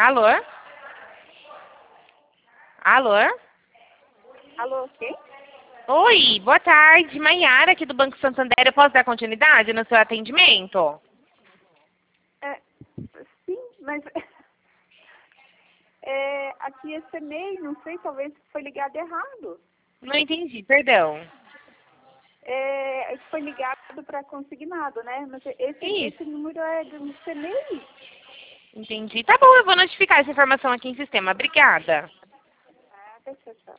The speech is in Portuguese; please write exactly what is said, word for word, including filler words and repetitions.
Alô? Alô? Alô, quem? Oi, boa tarde. Maiara aqui do Banco Santander. Eu posso dar continuidade no seu atendimento? É, sim, mas é, aqui esse e-mail, não sei, talvez foi ligado errado. Não entendi, perdão. É, foi ligado para consignado, né? Mas esse, Isso. esse número é do C M I. Entendi. Tá bom, eu vou notificar essa informação aqui em sistema. Obrigada. Ah, deixa eu só.